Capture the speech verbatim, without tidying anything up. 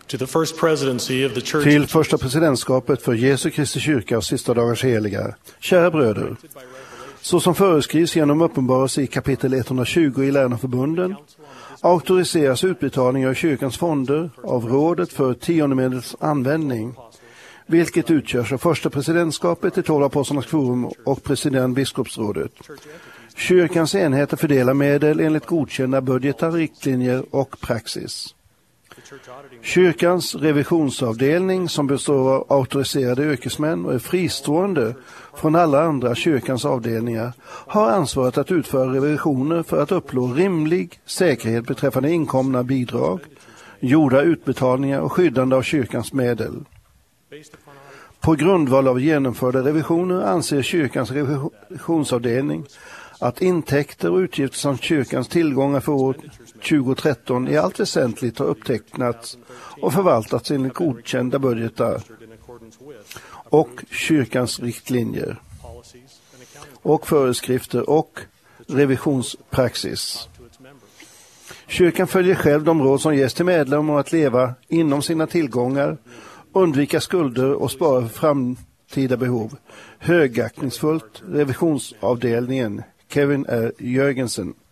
To the first presidency of the Church. Till första presidentskapet för Jesu Kristi kyrka och sista dagars heliga. Kära bröder, så som föreskrivs genom uppenbarelse i kapitel etthundratjugo i läran om förbunden, auktoriseras utbetalningar av kyrkans fonder av rådet för tiondemedels användning, vilket utgörs av första presidentskapet i tolv apostlarnas forum och president biskopsrådet. Kyrkans enheter fördelar medel enligt godkända budgetar, riktlinjer och praxis. Kyrkans revisionsavdelning, som består av auktoriserade yrkesmän och är fristående från alla andra kyrkans avdelningar, har ansvaret att utföra revisioner för att uppnå rimlig säkerhet beträffande inkomna bidrag, gjorda utbetalningar och skyddande av kyrkans medel. På grundval av genomförda revisioner anser kyrkans revisionsavdelning att intäkter och utgifter samt kyrkans tillgångar för år tjugo-tretton i allt väsentligt har upptecknats och förvaltats enligt godkända budgetar och kyrkans riktlinjer och föreskrifter och revisionspraxis. Kyrkan följer själv de råd som ges till medlemmar om att leva inom sina tillgångar, undvika skulder och spara för framtida behov. Högaktningsfullt, revisionsavdelningen, Kevin R. Jörgensen.